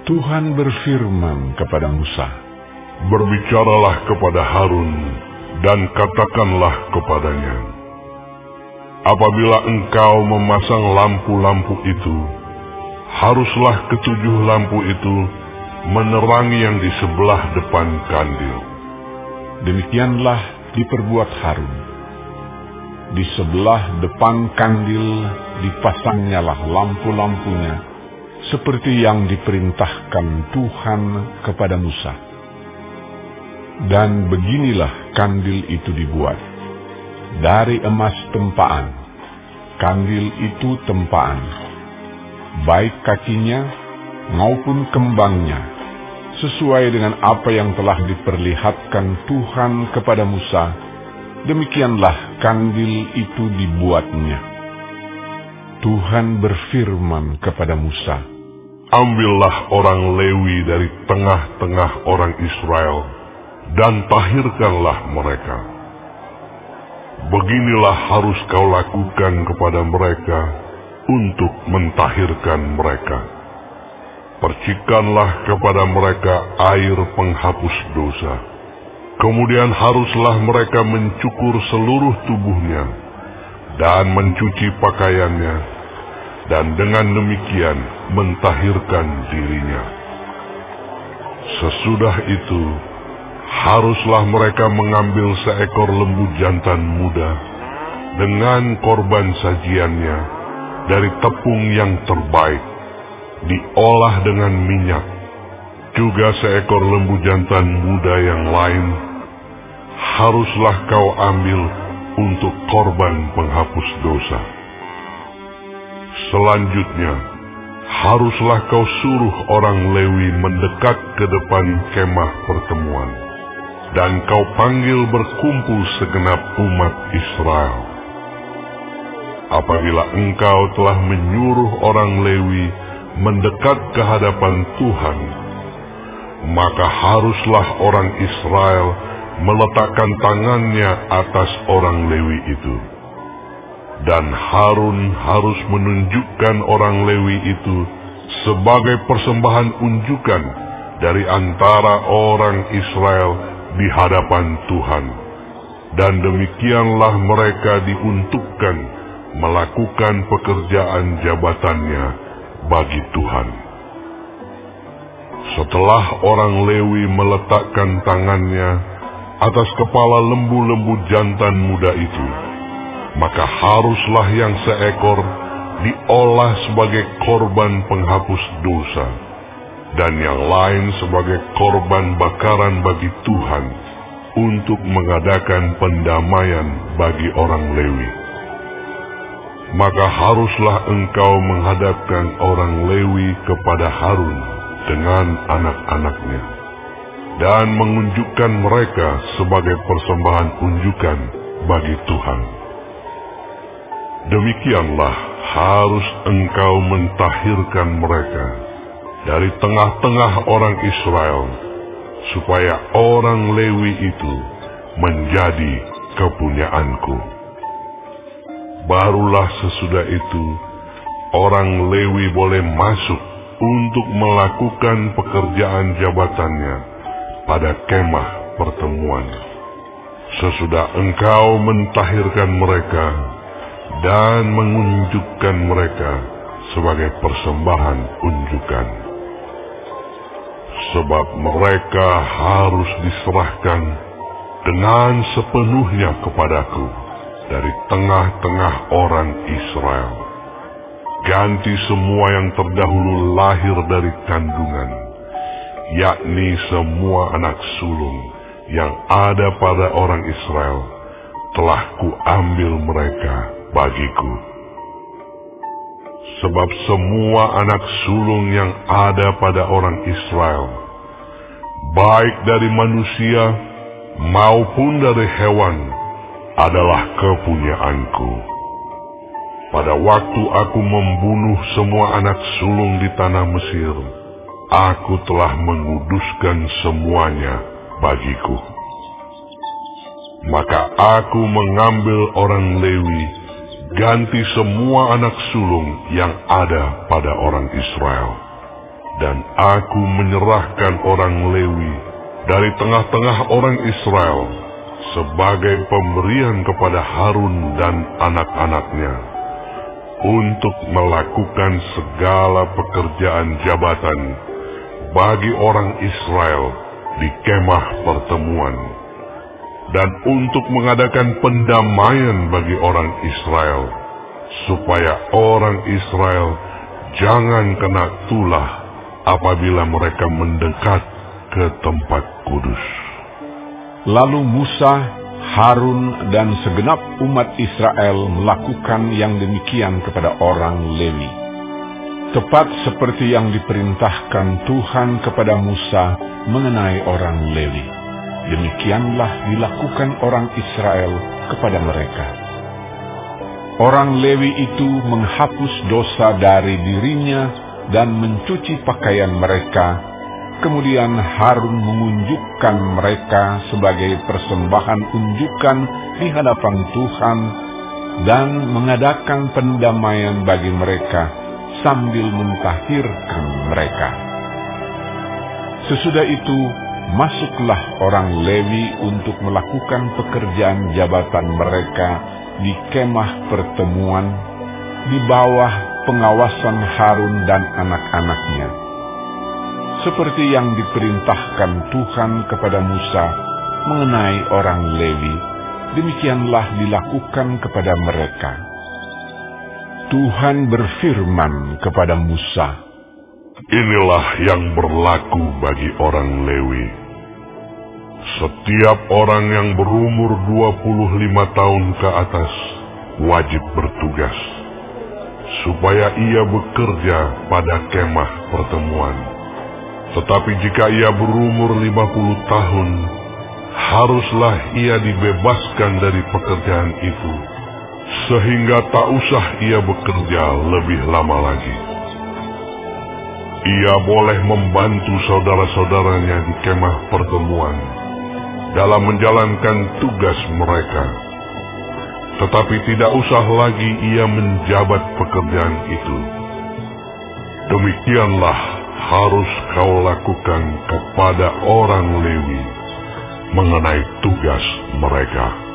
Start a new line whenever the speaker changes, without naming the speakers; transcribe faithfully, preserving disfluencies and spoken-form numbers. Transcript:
Tuhan berfirman kepada Musa,
"Berbicaralah kepada Harun dan katakanlah kepadanya, apabila engkau memasang lampu-lampu itu, haruslah ketujuh lampu itu menerangi yang di sebelah depan kandil."
Demikianlah diperbuat Harun. Di sebelah depan kandil dipasangnyalah lampu-lampunya, seperti yang diperintahkan Tuhan kepada Musa. Dan beginilah kandil itu dibuat. Dari emas tempaan, kandil itu tempaan, baik kakinya maupun kembangnya, sesuai dengan apa yang telah diperlihatkan Tuhan kepada Musa. Demikianlah kandil itu dibuatnya. Tuhan berfirman kepada Musa,
"Ambillah orang Lewi dari tengah-tengah orang Israel dan tahirkanlah mereka. Beginilah harus kau lakukan kepada mereka untuk mentahirkan mereka. Percikanlah kepada mereka air penghapus dosa. Kemudian haruslah mereka mencukur seluruh tubuhnya dan mencuci pakaiannya, dan dengan demikian mentahirkan dirinya. Sesudah itu, haruslah mereka mengambil seekor lembu jantan muda dengan korban sajiannya dari tepung yang terbaik, diolah dengan minyak, juga seekor lembu jantan muda yang lain haruslah kau ambil untuk korban penghapus dosa. Selanjutnya, haruslah kau suruh orang Lewi mendekat ke depan kemah pertemuan, dan kau panggil berkumpul segenap umat Israel. Apabila engkau telah menyuruh orang Lewi mendekat ke hadapan Tuhan, maka haruslah orang Israel meletakkan tangannya atas orang Lewi itu. Dan Harun harus menunjukkan orang Lewi itu sebagai persembahan unjukan dari antara orang Israel di hadapan Tuhan. Dan demikianlah mereka diuntukkan melakukan pekerjaan jabatannya bagi Tuhan. Setelah orang Lewi meletakkan tangannya atas kepala lembu-lembu jantan muda itu, maka haruslah yang seekor diolah sebagai korban penghapus dosa, dan yang lain sebagai korban bakaran bagi Tuhan untuk mengadakan pendamaian bagi orang Lewi. Maka haruslah engkau menghadapkan orang Lewi kepada Harun dengan anak-anaknya, dan mengunjukkan mereka sebagai persembahan unjukan bagi Tuhan. Demikianlah harus engkau mentahirkan mereka dari tengah-tengah orang Israel, supaya orang Lewi itu menjadi kepunyaanku. Barulah sesudah itu orang Lewi boleh masuk untuk melakukan pekerjaan jabatannya pada kemah pertemuan. Sesudah engkau mentahirkan mereka dan mengunjukkan mereka sebagai persembahan unjukan. Sebab mereka harus diserahkan dengan sepenuhnya kepadaku dari tengah-tengah orang Israel. Ganti semua yang terdahulu lahir dari kandungan, yakni semua anak sulung yang ada pada orang Israel, telah kuambil mereka bagiku. Sebab semua anak sulung yang ada pada orang Israel, baik dari manusia maupun dari hewan, adalah kepunyaanku. Pada waktu aku membunuh semua anak sulung di tanah Mesir, aku telah menguduskan semuanya bagiku. Maka aku mengambil orang Lewi, ganti semua anak sulung yang ada pada orang Israel. dan aku menyerahkan orang Lewi dari tengah-tengah orang Israel sebagai pemberian kepada Harun dan anak-anaknya untuk melakukan segala pekerjaan jabatan bagi orang Israel di kemah pertemuan, dan untuk mengadakan pendamaian bagi orang Israel, supaya orang Israel jangan kena tulah apabila mereka mendekat ke tempat kudus.
Lalu Musa, Harun, dan segenap umat Israel melakukan yang demikian kepada orang Lewi, tepat seperti yang diperintahkan Tuhan kepada Musa mengenai orang Lewi. Demikianlah dilakukan orang Israel kepada mereka. Orang Lewi itu menghapus dosa dari dirinya dan mencuci pakaian mereka. Kemudian Harun mengunjukkan mereka sebagai persembahan unjukan di hadapan Tuhan dan mengadakan pendamaian bagi mereka sambil mentahirkan mereka. Sesudah itu, masuklah orang Lewi untuk melakukan pekerjaan jabatan mereka di kemah pertemuan di bawah pengawasan Harun dan anak-anaknya, seperti yang diperintahkan Tuhan kepada Musa mengenai orang Lewi. Demikianlah dilakukan kepada mereka. Tuhan berfirman kepada Musa,
"Inilah yang berlaku bagi orang Lewi. Setiap orang yang berumur dua puluh lima tahun ke atas wajib bertugas, supaya ia bekerja pada kemah pertemuan. Tetapi jika ia berumur lima puluh tahun, haruslah ia dibebaskan dari pekerjaan itu, sehingga tak usah ia bekerja lebih lama lagi. Ia boleh membantu saudara-saudaranya di kemah pertemuan dalam menjalankan tugas mereka, tetapi tidak usah lagi ia menjabat pekerjaan itu. Demikianlah harus kau lakukan kepada orang Lewi mengenai tugas mereka."